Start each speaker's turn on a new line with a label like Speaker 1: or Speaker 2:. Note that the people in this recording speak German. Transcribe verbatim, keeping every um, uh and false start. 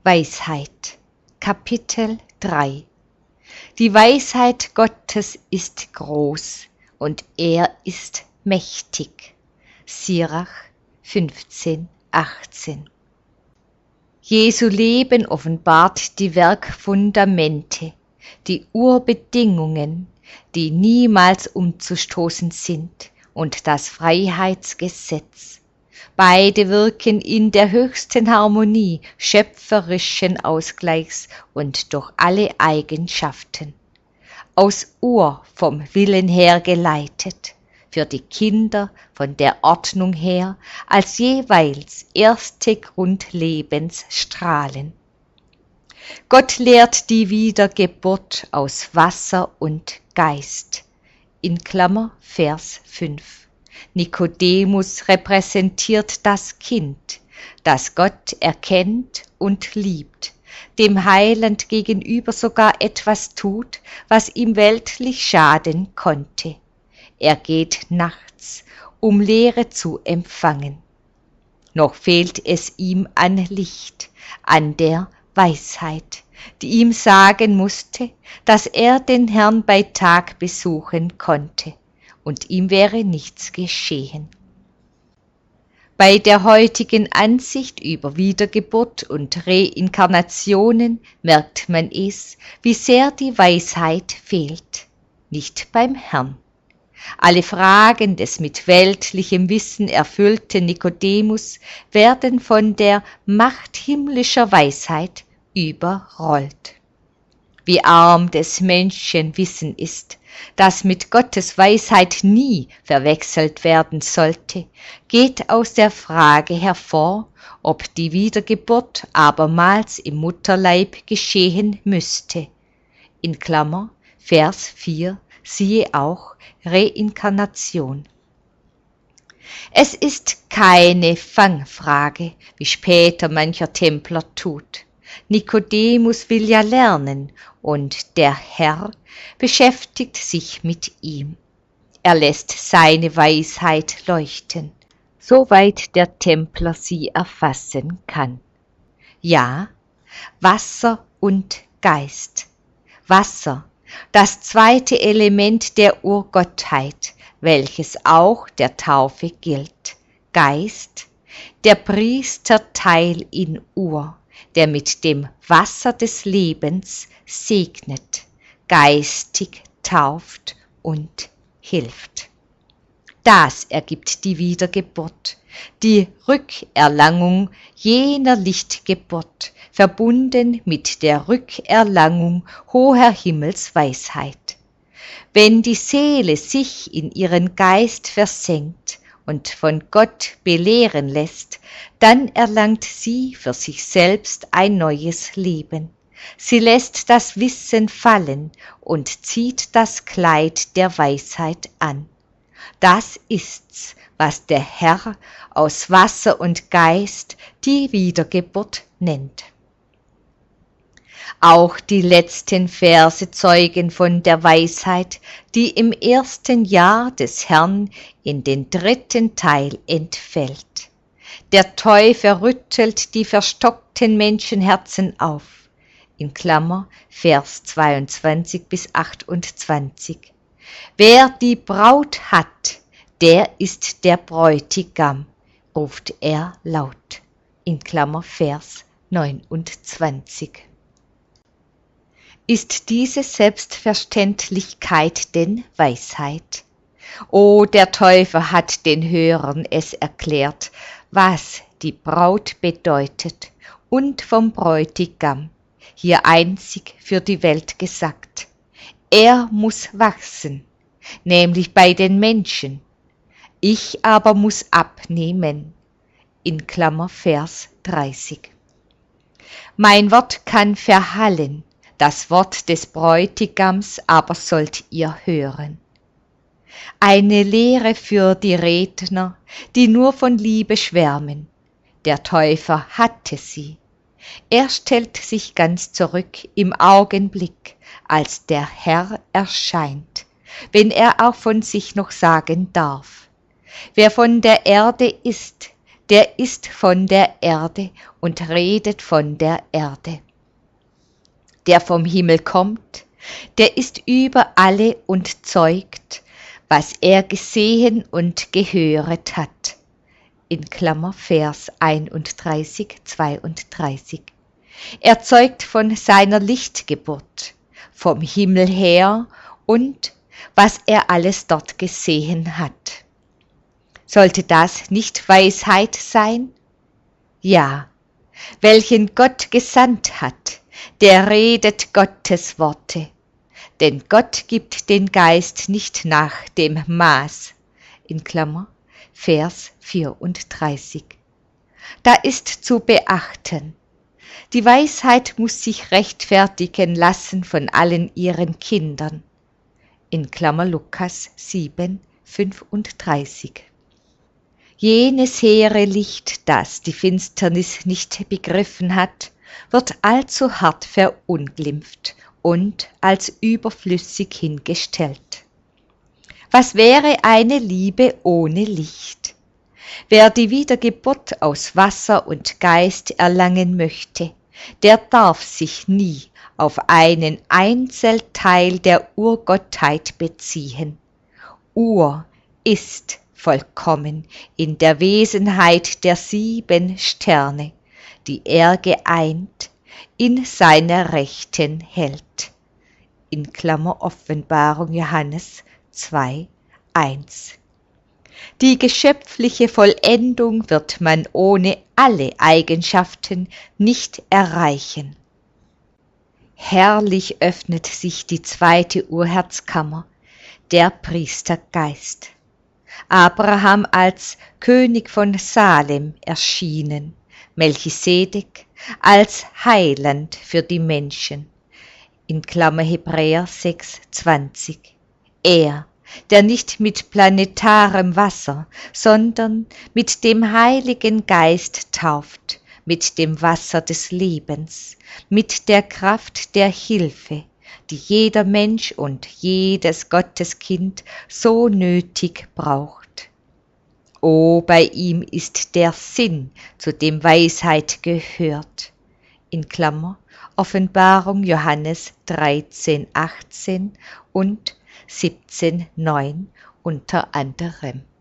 Speaker 1: Weisheit, Kapitel drei. Die Weisheit Gottes ist groß und er ist mächtig. Sirach fünfzehn, achtzehn. Jesu Leben offenbart die Werkfundamente, die Urbedingungen, die niemals umzustoßen sind, und das Freiheitsgesetz. Beide wirken in der höchsten Harmonie schöpferischen Ausgleichs und durch alle Eigenschaften. Aus Ur vom Willen her geleitet, für die Kinder von der Ordnung her als jeweils erste Grundlebensstrahlen. Gott lehrt die Wiedergeburt aus Wasser und Geist. In Klammer Vers fünf. Nikodemus repräsentiert das Kind, das Gott erkennt und liebt, dem Heiland gegenüber sogar etwas tut, was ihm weltlich schaden konnte. Er geht nachts, um Lehre zu empfangen. Noch fehlt es ihm an Licht, an der Weisheit, die ihm sagen musste, dass er den Herrn bei Tag besuchen konnte, und ihm wäre nichts geschehen. Bei der heutigen Ansicht über Wiedergeburt und Reinkarnationen merkt man es, wie sehr die Weisheit fehlt, nicht beim Herrn. Alle Fragen des mit weltlichem Wissen erfüllten Nikodemus werden von der Macht himmlischer Weisheit überrollt. Wie arm des Menschen Wissen ist, das mit Gottes Weisheit nie verwechselt werden sollte, geht aus der Frage hervor, ob die Wiedergeburt abermals im Mutterleib geschehen müsste. In Klammer, Vers vier, siehe auch Reinkarnation. Es ist keine Fangfrage, wie später mancher Templer tut. Nikodemus will ja lernen, und der Herr beschäftigt sich mit ihm. Er lässt seine Weisheit leuchten, soweit der Templer sie erfassen kann. Ja, Wasser und Geist. Wasser, das zweite Element der Urgottheit, welches auch der Taufe gilt. Geist, der Priesterteil in Ur, der mit dem Wasser des Lebens segnet, geistig tauft und hilft. Das ergibt die Wiedergeburt, die Rückerlangung jener Lichtgeburt, verbunden mit der Rückerlangung hoher Himmelsweisheit. Wenn die Seele sich in ihren Geist versenkt und von Gott belehren lässt, dann erlangt sie für sich selbst ein neues Leben. Sie lässt das Wissen fallen und zieht das Kleid der Weisheit an. Das ist's, was der Herr aus Wasser und Geist die Wiedergeburt nennt. Auch die letzten Verse zeugen von der Weisheit, die im ersten Jahr des Herrn in den dritten Teil entfällt. Der Täufer rüttelt die verstockten Menschenherzen auf. In Klammer, Vers zweiundzwanzig bis achtundzwanzig. Wer die Braut hat, der ist der Bräutigam, ruft er laut. In Klammer, Vers neunundzwanzig. Ist diese Selbstverständlichkeit denn Weisheit? O, der Täufer hat den Hörern es erklärt, was die Braut bedeutet, und vom Bräutigam, hier einzig für die Welt gesagt. Er muss wachsen, nämlich bei den Menschen. Ich aber muss abnehmen. In Klammer Vers dreißig. Mein Wort kann verhallen, das Wort des Bräutigams aber sollt ihr hören. Eine Lehre für die Redner, die nur von Liebe schwärmen. Der Täufer hatte sie. Er stellt sich ganz zurück im Augenblick, als der Herr erscheint, wenn er auch von sich noch sagen darf. Wer von der Erde ist, der ist von der Erde und redet von der Erde. Der vom Himmel kommt, der ist über alle und zeugt, was er gesehen und gehöret hat. In Klammer Vers einunddreißig, zweiunddreißig. Er zeugt von seiner Lichtgeburt, vom Himmel her und was er alles dort gesehen hat. Sollte das nicht Weisheit sein? Ja, welchen Gott gesandt hat, der redet Gottes Worte, denn Gott gibt den Geist nicht nach dem Maß. In Klammer Vers vierunddreißig. Da ist zu beachten, die Weisheit muss sich rechtfertigen lassen von allen ihren Kindern. In Klammer Lukas sieben, fünfunddreißig. Jenes hehre Licht, das die Finsternis nicht begriffen hat, wird allzu hart verunglimpft und als überflüssig hingestellt. Was wäre eine Liebe ohne Licht? Wer die Wiedergeburt aus Wasser und Geist erlangen möchte, der darf sich nie auf einen Einzelteil der Urgottheit beziehen. Ur ist vollkommen in der Wesenheit der sieben Sterne, die er geeint in seiner Rechten hält. In Klammer Offenbarung Johannes zwei, eins. Die geschöpfliche Vollendung wird man ohne alle Eigenschaften nicht erreichen. Herrlich öffnet sich die zweite Urherzkammer, der Priestergeist. Abraham als König von Salem erschienen, Melchisedek als Heiland für die Menschen. In Klammer Hebräer sechs, zwanzig. Er, der nicht mit planetarem Wasser, sondern mit dem Heiligen Geist tauft, mit dem Wasser des Lebens, mit der Kraft der Hilfe, die jeder Mensch und jedes Gotteskind so nötig braucht. O, bei ihm ist der Sinn, zu dem Weisheit gehört. In Klammer Offenbarung Johannes dreizehn, achtzehn und siebzehn, neun unter anderem.